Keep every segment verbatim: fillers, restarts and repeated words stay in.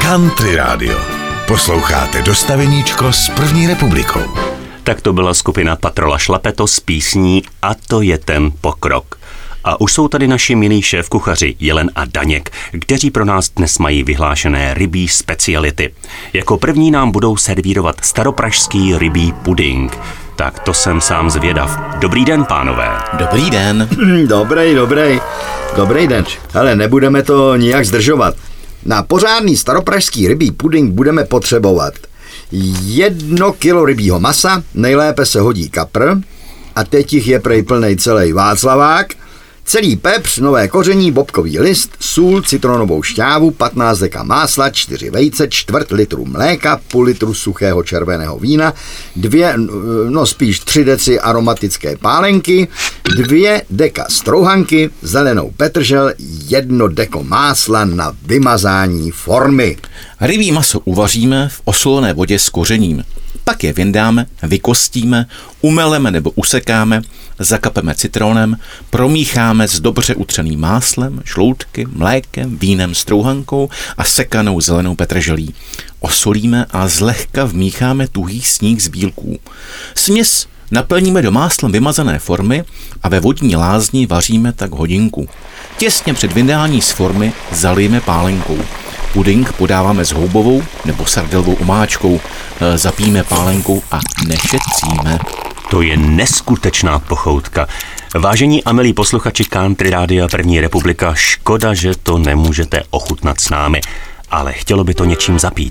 Country Radio. Posloucháte Dostaveníčko s první republikou. Tak to byla skupina Patrola Šlapeto s písní A to je ten pokrok. A už jsou tady naši milí šéfkuchaři Jelen a Daněk, kteří pro nás dnes mají vyhlášené rybí speciality. Jako první nám budou servírovat staropražský rybí puding. Tak to jsem sám zvědav. Dobrý den, pánové. Dobrý den. Dobrý, dobrý. Dobrý den. Ale nebudeme to nijak zdržovat. Na pořádný staropražský rybí puding budeme potřebovat jedno kilo rybího masa, nejlépe se hodí kapr, a teď jich je prej plnej celý Václavák, celý pepř, nové koření, bobkový list, sůl, citronovou šťávu, patnáct deka másla, čtyři vejce, čtvrt litru mléka, půl litru suchého červeného vína, dvě, no spíš tři deci aromatické pálenky, dvě deka strouhanky, zelenou petržel, jedno deko másla na vymazání formy. Rybí maso uvaříme v osolené vodě s kořením. Pak je vyndáme, vykostíme, umeleme nebo usekáme, zakapeme citronem, promícháme s dobře utřeným máslem, žloutky, mlékem, vínem, strouhankou a sekanou zelenou petrželí. Osolíme a zlehka vmícháme tuhý sníh z bílků. Směs naplníme do máslem vymazané formy a ve vodní lázni vaříme tak hodinku. Těsně před vyndání z formy zalijeme pálenkou. Puding podáváme s houbovou nebo sardelovou omáčkou, zapijeme pálenkou a nešetříme. To je neskutečná pochoutka. Vážení a milí posluchači Country Rádia První republika, škoda, že to nemůžete ochutnat s námi, ale chtělo by to něčím zapít.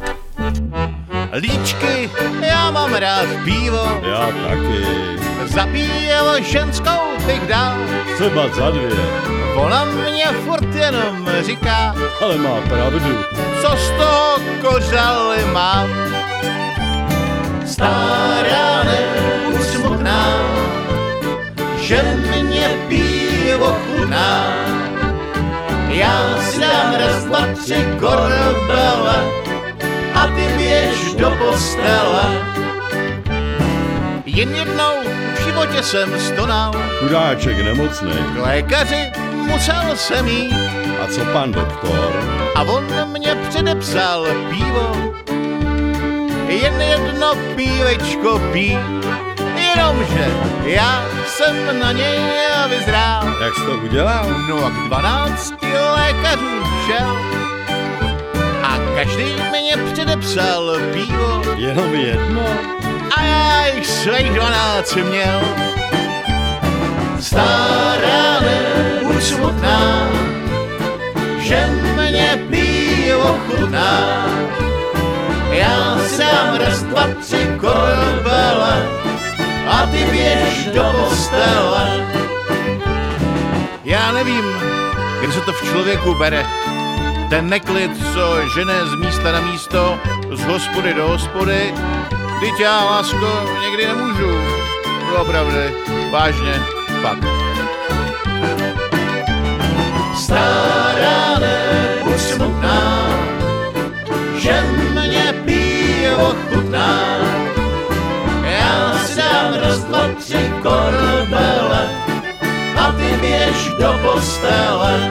Líčky, já mám rád pivo. Já taky. Zapíjel ženskou bych dal. Třeba za dvě. Ona mě furt jenom říká, ale má pravdu. Co z toho kořaly mám? Stará, nebuď smutná, že mě pivo chutná. Já si dám raz, dva, tři korbele a ty běž do postele. Jen jednou v životě jsem stonal. Chudáček nemocnej. K lékaři musel jsem jít. A co pan doktor? A on mě předepsal pivo. Jen jedno pívečko pí. Jenomže já jsem na něj vyzrál. Jak jsi to udělal? No a k dvanácti lékařům šel. A každý mě předepsal pivo. Jenom jedno? A já jich svých dvanáct měl. Stará, nebuď smutná, že mě pivo chutná. Já si dám raz, dva, tři korbele a ty běž do postele. Já nevím, kde se to v člověku bere. Ten neklid, co žene z místa na místo, z hospody do hospody. Vždyť já, lásko, někdy nemůžu. Opravdu, vážně, fakt. Stará, nebuď smutná, že mě pivo chutná. Já si dám raz, dva, tři korbele a ty běž do postele.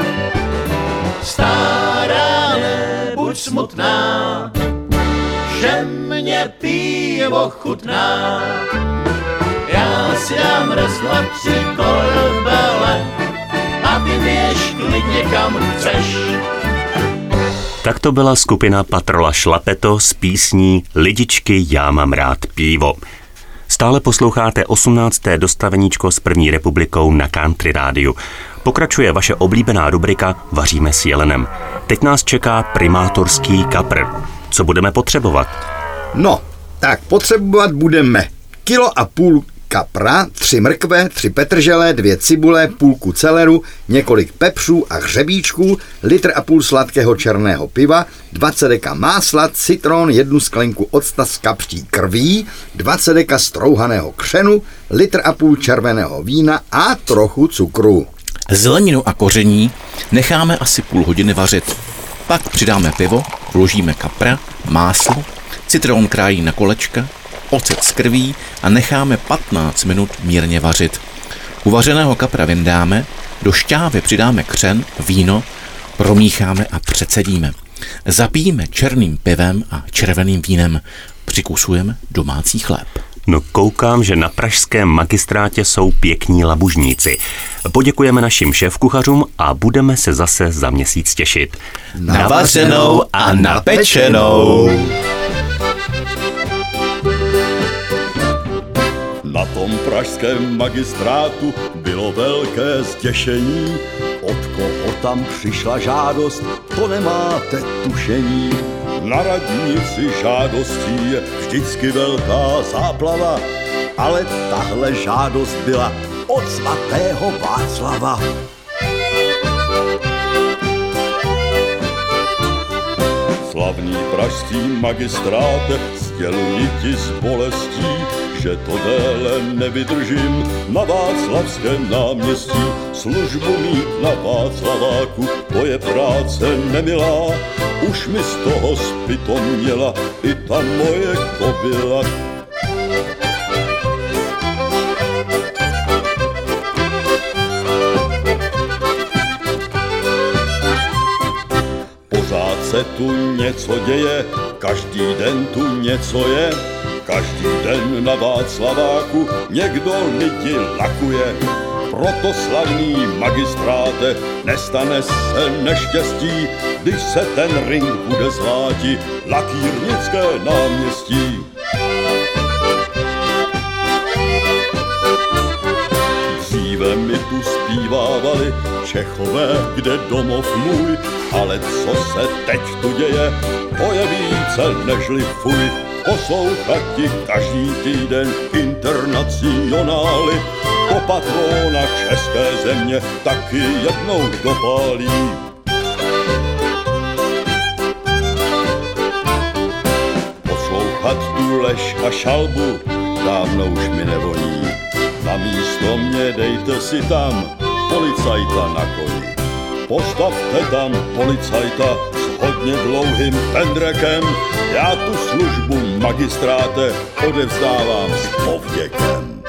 Stará, nebuď smutná, že mě pivo chutná. Já si dám raz, dva, tři korbele a ty běž klidně kam chceš. Tak to byla skupina Patrola Šlapeto s písní Lidičky, já mám rád pivo. Stále posloucháte osmnácté dostaveníčko s První republikou na Country Rádiu. Pokračuje vaše oblíbená rubrika Vaříme s Jelenem. Teď nás čeká primátorský kapr. Co budeme potřebovat? No, tak potřebovat budeme kilo a půl kapra, tři mrkve, tři petržele, dvě cibule, půlku celeru, několik pepřů a hřebíčků, litr a půl sladkého černého piva, dvacet deka másla, citron, jednu sklenku octa s kapří krví, dvacet deka strouhaného křenu, litr a půl červeného vína a trochu cukru. Zeleninu a koření necháme asi půl hodiny vařit. Pak přidáme pivo, vložíme kapra, máslo, citron krájí na kolečka, ocet z krví a necháme patnáct minut mírně vařit. Uvařeného kapra vyndáme, do šťávy přidáme křen, víno, promícháme a přecedíme. Zapijeme černým pivem a červeným vínem. Přikusujeme domácí chléb. No koukám, že na pražském magistrátě jsou pěkní labužníci. Poděkujeme našim šéfkuchařům a budeme se zase za měsíc těšit. Navařenou a napečenou. Na tom pražském magistrátu bylo velké zděšení. Od koho tam přišla žádost, to nemáte tušení. Na radnici žádostí je vždycky velká záplava, ale tahle žádost byla od svatého Václava. Slavný pražský magistráte, sděluji ti s bolestí, že to déle nevydržím na Václavském náměstí. Službu mít na Václaváku, to je práce nemilá, už mi z toho zpytomněla i ta moje kobyla. Pořád se tu něco děje, každý den tu něco je, každý den na Václaváku někdo lidi lakuje. Proto slavný magistráte, nestane se neštěstí, když se ten ring bude zváti Lakírnické náměstí. Dříve mi tu zpívávali Čechové, kde domov můj, ale co se teď tu děje, to je více nežli fuj. Poslouchati každý týden internacionály, to patrona české země taky jednou dopálí. Poslouchat tu lež a šalbu dávno už mi nevoní. Na místo mě dejte si tam policajta na koni. Postavte tam policajta s hodně dlouhým pendrekem, já tu službu magistráte odevzdávám s povděkem.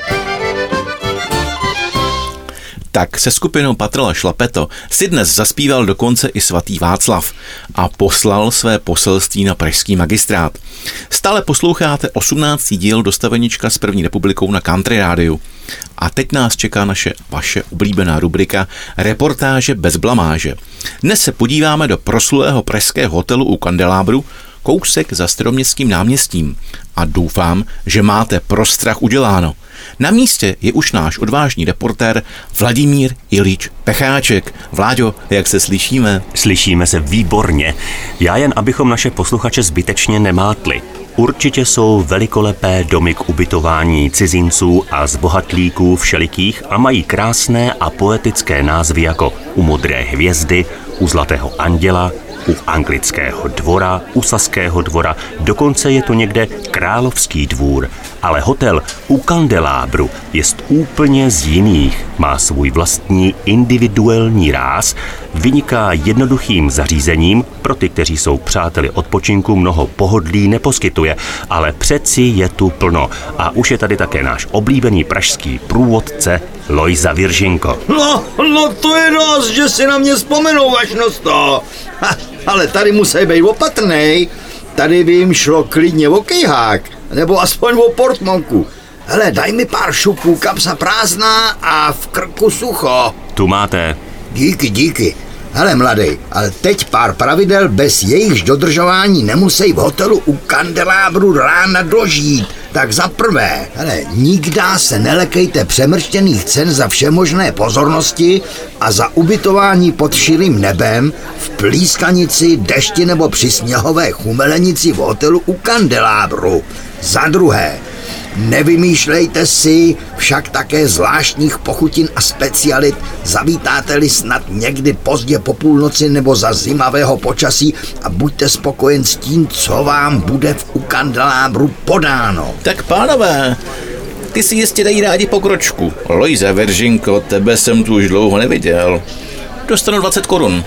Tak se skupinou Patrola Šlapeto si dnes zaspíval dokonce i svatý Václav a poslal své poselství na pražský magistrát. Stále posloucháte osmnáctý díl Dostavenička s první republikou na Country rádiu. A teď nás čeká naše vaše oblíbená rubrika Reportáže bez blamáže. Dnes se podíváme do proslulého pražského hotelu u Kandelábru, kousek za Staroměstským náměstím. A doufám, že máte pro strach uděláno. Na místě je už náš odvážný reportér Vladimír Ilíč Pecháček. Vláďo, jak se slyšíme? Slyšíme se výborně. Já jen, abychom naše posluchače zbytečně nemátli. Určitě jsou velikolepé domy k ubytování cizinců a zbohatlíků všelikých a mají krásné a poetické názvy jako U modré hvězdy, U zlatého anděla, U anglického dvora, U saského dvora, dokonce je to někde Královský dvůr. Ale hotel U Kandelábru jest úplně z jiných. Má svůj vlastní individuální ráz, vyniká jednoduchým zařízením, pro ty, kteří jsou přáteli odpočinku, mnoho pohodlí neposkytuje, ale přeci je tu plno. A už je tady také náš oblíbený pražský průvodce Lojza Viržinko. No, no to je dost, že si na mě vzpomenou, vašnost to. Ha, ale tady musí být opatrnej. Tady by jim šlo klidně o kejhák, nebo aspoň o portmonku. Hele, daj mi pár šupů, kapsa prázdná a v krku sucho. Tu máte. Díky, díky. Hele, mladej, ale teď pár pravidel, bez jejichž dodržování nemusí v hotelu U Kandelábru rána dožít. Tak za prvé, hele, nikdy se nelekejte přemrštěných cen za všemožné pozornosti a za ubytování pod širým nebem, v plískanici, dešti nebo při sněhové chumelenici v hotelu U Kandelábru. Za druhé, nevymýšlejte si však také zvláštních pochutin a specialit, zavítáte-li snad někdy pozdě po půlnoci nebo za zimavého počasí a buďte spokojen s tím, co vám bude v U Kandelábru podáno. Tak pánové, ty si jistě dají rádi pokročku. Lojza Viržinko, tebe jsem tu už dlouho neviděl. Dostanu dvacet korun.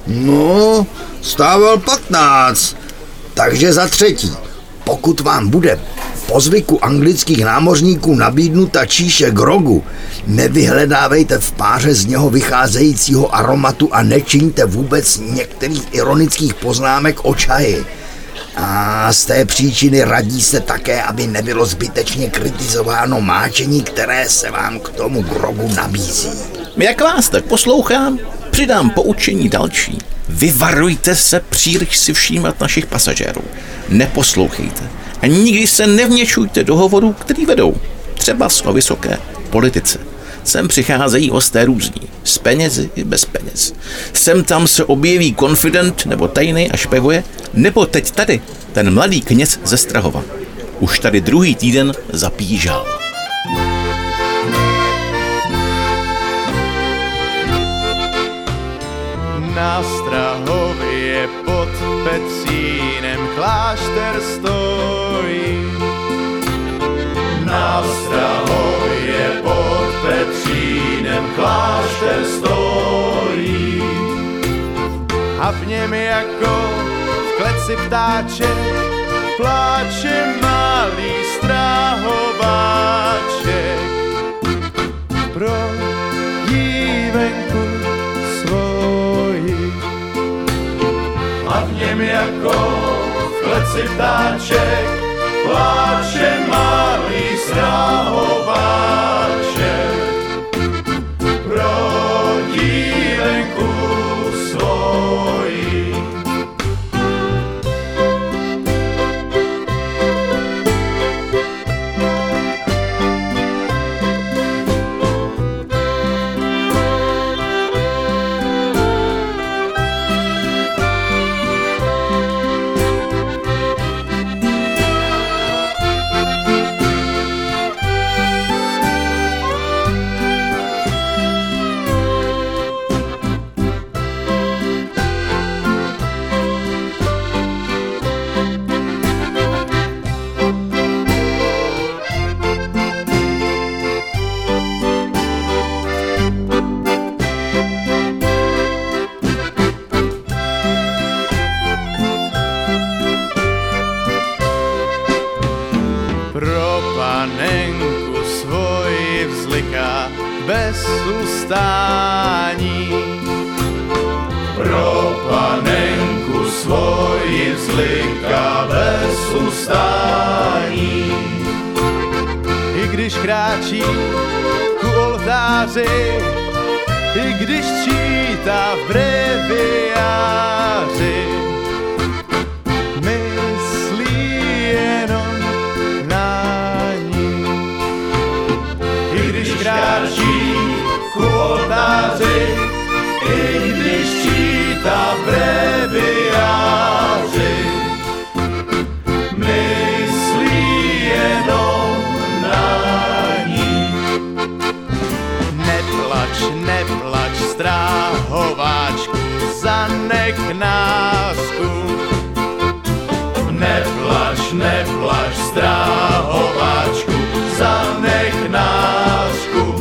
No, stával patnáct. Takže za třetí, pokud vám bude po zvyku anglických námořníků nabídnuta číše grogu, nevyhledávejte v páře z něho vycházejícího aromatu a nečiňte vůbec některých ironických poznámek o čaji. A z té příčiny radí se také, aby nebylo zbytečně kritizováno máčení, které se vám k tomu grogu nabízí. Jak vás tak poslouchám, přidám poučení další. Vyvarujte se příliš si všímat našich pasažérů. Neposlouchejte a nikdy se nevměšujte do hovorů, který vedou. Třeba o vysoké politice. Sem přicházejí hosté různí, s penězi i bez peněz. Sem tam se objeví konfident nebo tajný a špevuje, nebo teď tady ten mladý kněz ze Strahova. Už tady druhý týden zapíjí žal. Na Strahově pod Petřínem klášter stojí. Na Strahově pod Petřínem klášter stojí. A v něm jako v kleci ptáček pláče malý strahováček pro dívenku svoji. A v něm jako v kleci ptáček pláče malý strahováček pro dívenku svoji. Bez ustání. Pro panenku svoji vzliká bez ustání. I když kráčí ku oltáři, i když čítá v breviáři, myslí jenom na ní. I když kráčí ku oltáři, i když čítá v breviáři, myslí jenom na ní. Neplač, neplač, stráhováčku, zanech násku. Neplač, neplač, stráhováčku, zanech násku.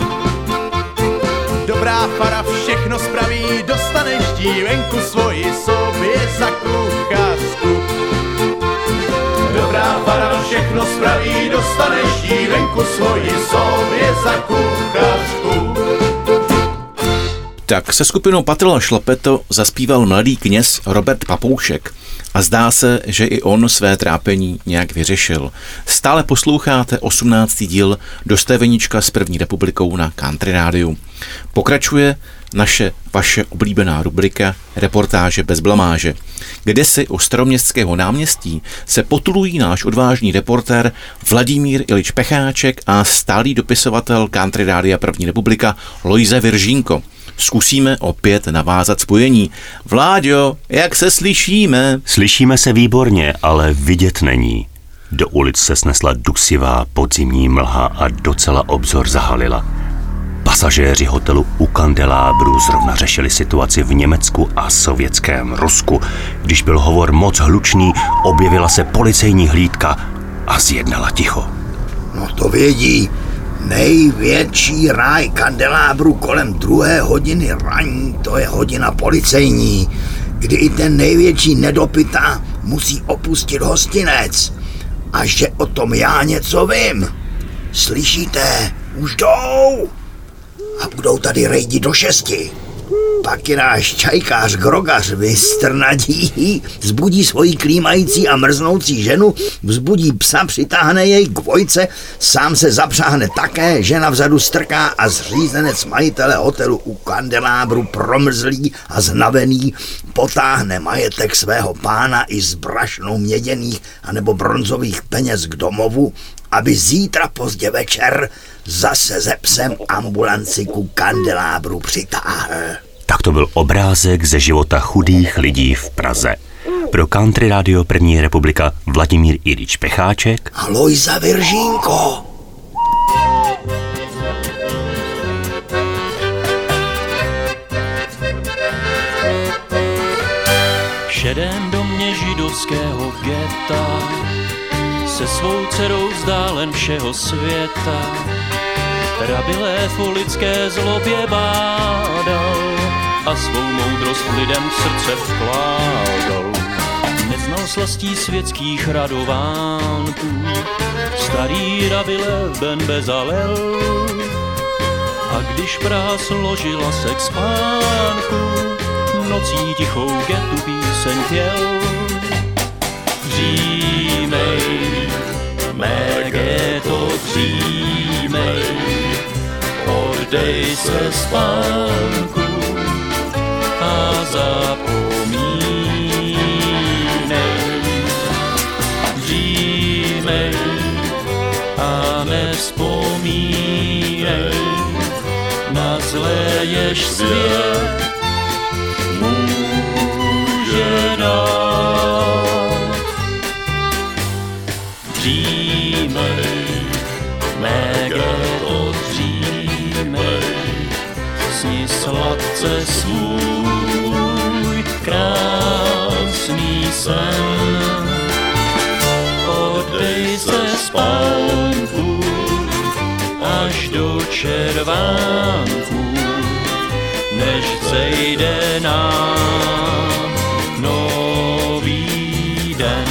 Dobrá fara všechno spraví, dostaneš dívenku svoji sobě za kuchařku. Dobrá fara všechno spraví, dostaneš dívenku svoji sobě za kuchařku. Tak se skupinou Patrola Šlapeto zaspíval mladý kněz Robert Papoušek a zdá se, že i on své trápení nějak vyřešil. Stále posloucháte osmnáctý díl Dostaveníčka s první republikou na Country Rádiu. Pokračuje naše vaše oblíbená rubrika Reportáže bez blamáže, kde si u Staroměstského náměstí se potulují náš odvážný reportér Vladimír Ilič Pecháček a stálý dopisovatel Country Rádia první republika Lojze Viržínko. Zkusíme opět navázat spojení. Vláďo, jak se slyšíme? Slyšíme se výborně, ale vidět není. Do ulic se snesla dusivá podzimní mlha a docela obzor zahalila. Pasažéři hotelu u Kandelábru zrovna řešili situaci v Německu a sovětském Rusku. Když byl hovor moc hlučný, objevila se policejní hlídka a zjednala ticho. No to vědí. Největší ráj Kandelábru kolem druhé hodiny raní, to je hodina policejní, kdy i ten největší nedopyta musí opustit hostinec. a že o tom já něco vím. Slyšíte? Už jdou. A budou tady rejdi do šesti. Pak je náš čajkář Grogař vystrnadí, vzbudí svoji klímající a mrznoucí ženu, vzbudí psa, přitáhne jej k vojce, sám se zapřáhne také, žena vzadu strká a zřízenec majitele hotelu u kandelábru promrzlý a znavený potáhne majetek svého pána i s brašnou měděných anebo bronzových peněz k domovu, aby zítra pozdě večer zase ze psem ambulanci ku kandelábru přitáhl. Tak to byl obrázek ze života chudých lidí v Praze. Pro Country Radio První republika Vladimír Ilič Pecháček a Lojza Viržínko. V šedém domě židovského geta se svou dcerou vzdálen všeho světa Rabi Lev o lidské zlobě bádal a svou moudrost lidem v srdce vkládal. Neznal slastí světských radovánků, starý Rabi Lev Ben Bezalel. A když Praha složila se k spánku, nocí tichou getu píseň pěl. Dřímej, mé geto, dřímej, oddej se spánku a zapomínej. Dřímej a nevzpomínej na zlé, jež svět může dát. Dřímej, mé geto, dřímej, sni sladce svůj krásný sen. Oddej se spánku až do červánku, než vzejde nám nový den.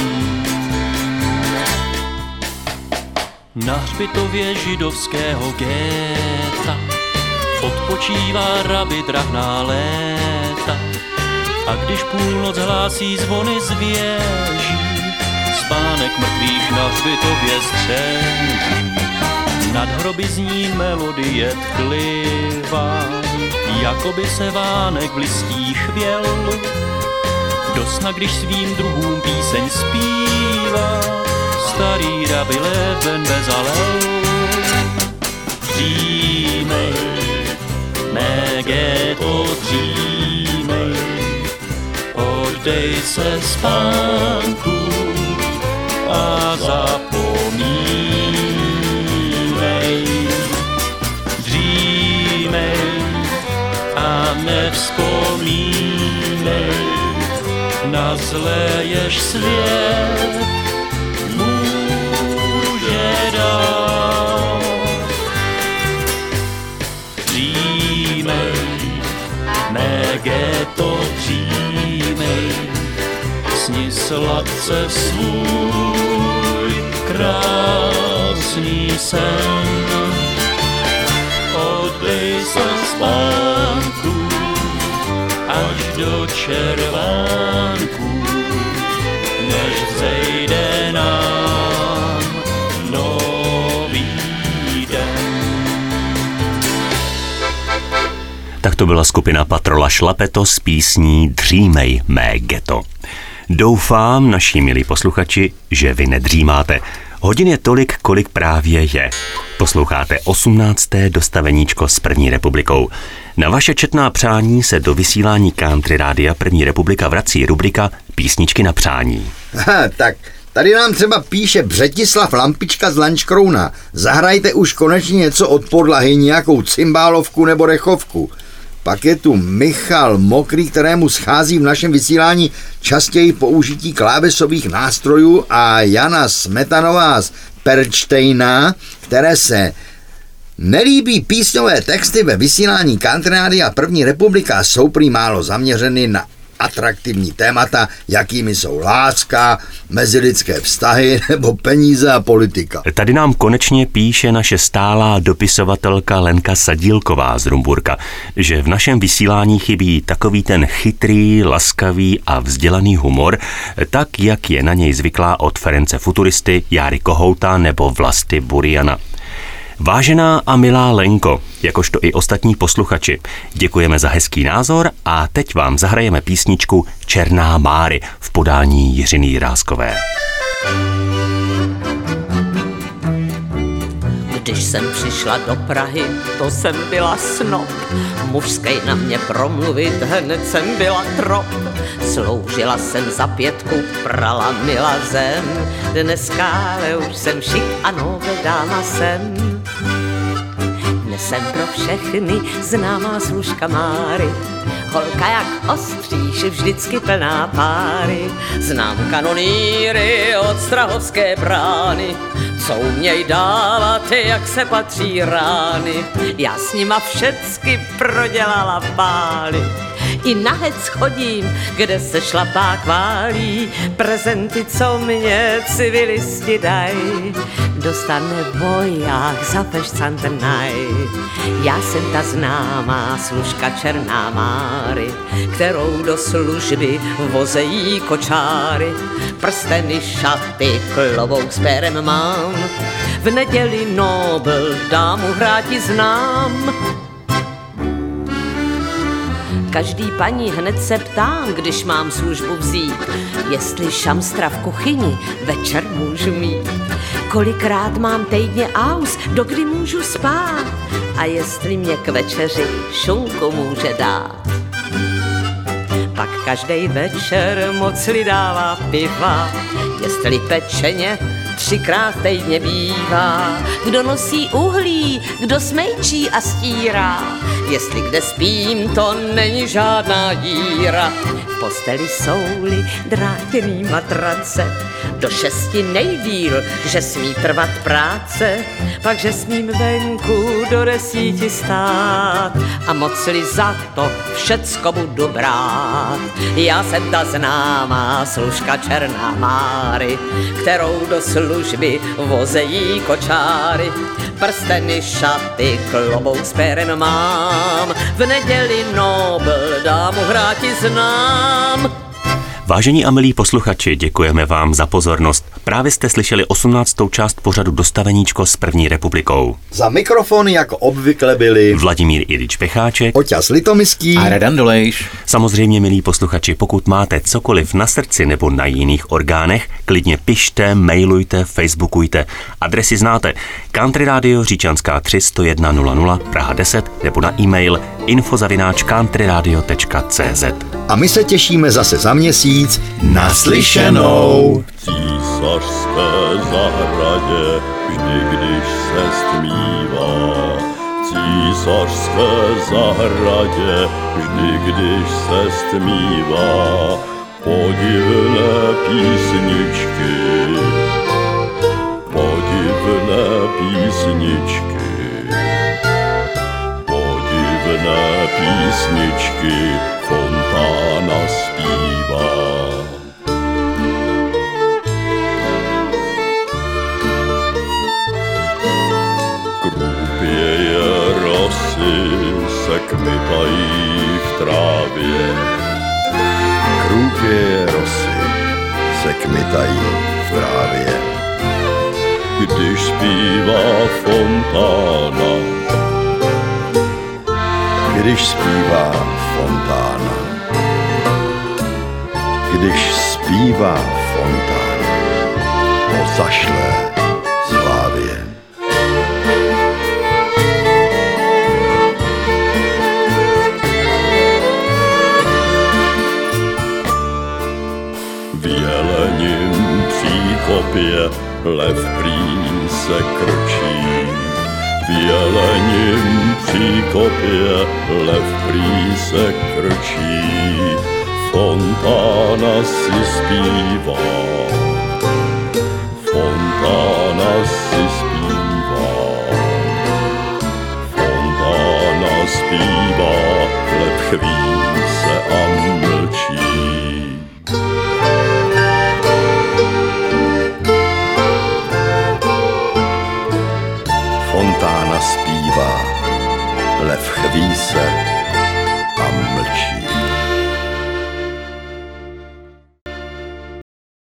Na hřbitově židovského géta odpočívá Rabi drahná léta. A když půlnoc hlásí zvony z věží, spánek mrtvých na hřbitově střeží. Nad hroby zní melodie tklivá, jakoby se vánek v listích chvěl. Do sna, když svým druhům píseň zpívá, starý Rabi Lev Ben Bezalel. Dřímej, mé geto, dřímej, oddej se spánku a zapomínej. Dřímej a nevzpomínej na zlé, jež svět může dát. Dřímej, mé geto, dřímej, sni sladce svůj krásný sen. Oddej se spánku až do červánku, než vzejde nám nový den. Tak to byla skupina Patrola Šlapeto s písní Dřímej, mé geto. Doufám, naši milí posluchači, že vy nedřímáte. Hodin je tolik, kolik právě je. Posloucháte osmnácté dostaveníčko s První republikou. Na vaše četná přání se do vysílání Country Rádia První republika vrací rubrika Písničky na přání. Aha, tak tady nám třeba píše Břetislav Lampička z Lančkrouna. Zahrajte už konečně něco od podlahy, nějakou cymbálovku nebo rechovku. Pak je tu Michal Mokrý, kterému schází v našem vysílání častěji použití klávesových nástrojů, a Jana Smetanová z Perčtejna, které se nelíbí písňové texty ve vysílání Country Rádia První republika, jsou prý málo zaměřeny na atraktivní témata, jakými jsou láska, mezilidské vztahy nebo peníze a politika. Tady nám konečně píše naše stálá dopisovatelka Lenka Sadílková z Rumburka, že v našem vysílání chybí takový ten chytrý, laskavý a vzdělaný humor, tak jak je na něj zvyklá od Ference Futuristy, Járy Kohouta nebo Vlasty Buriana. Vážená a milá Lenko, jakožto i ostatní posluchači, děkujeme za hezký názor a teď vám zahrajeme písničku Černá Máry v podání Jiřiny Jiráskové. Když jsem přišla do Prahy, to jsem byla snob. Mužskej na mě promluvit, hned jsem byla trop. Sloužila jsem za pětku, prala mila zem. Dneska ale už jsem šik a nové dáma jsem. Dnes jsem pro všechny známá služka Máry. Holka jak ostříž, vždycky plná páry. Znám kanonýry od Strahovské brány, co uměj dávat, jak se patří rány. Já s nima všecky prodělala pály. I na hec chodím, kde se šlapák válí. Prezenty, co mě civilisti daj, dostane voják za pešcantnaj. Já jsem ta známá služka Černá Máry, kterou do služby vozejí kočáry. Prsteny, šaty, klobouk s pérem mám, v neděli Nobel dámu hráti znám. Každý paní hned se ptám, když mám službu vzít, jestli šamstra v kuchyni večer můžu mít. Kolikrát mám týdně aus, dokdy můžu spát, a jestli mě k večeři šunku může dát. Pak každý večer moc li dává piva, jestli pečeně třikrát týdně bývá. Kdo nosí uhlí, kdo smejčí a stírá, jestli kde spím, to není žádná díra. V posteli jsou-li drátěný matrace, do šesti nejdýl, že smí trvat práce, pak že smím venku do desíti stát a moc-li za to všecko budu brát. Já jsem ta známá služka Černá Máry, kterou do služby vozejí kočáry. Prsteny, šaty, klobouk s pérem mám, v neděli Nobel dámu hráti znám. Vážení a milí posluchači, děkujeme vám za pozornost. Právě jste slyšeli osmnáctou část pořadu Dostaveníčko s první republikou. Za mikrofony jako obvykle byli Vladimír Ilič Pecháček, Oťas Litomyský a Radan Dolejš. Samozřejmě, milí posluchači, pokud máte cokoliv na srdci nebo na jiných orgánech, klidně pište, mailujte, facebookujte. Adresy znáte: Country Radio Říčanská tři sto jedna nula nula Praha deset nebo na e-mail info zavináč countryradio tečka cé zet. A my se těšíme zase za měsíc. Naslyšenou! V císařské zahradě vždy, když se stmívá. V císařské zahradě vždy, když se stmívá. Podivné písničky, podivné písničky, podivné písničky fontána zpívá. Krupěje rosy se kmitají v trávě. Krupěje rosy se kmitají v trávě. Když zpívá fontána, Když zpívá fontána, Když zpívá fontána, to zašle slávě. v jelením příkopě lev prý se krčí. V jelením příkopě lev prý se krčí. Fontána si zpívá.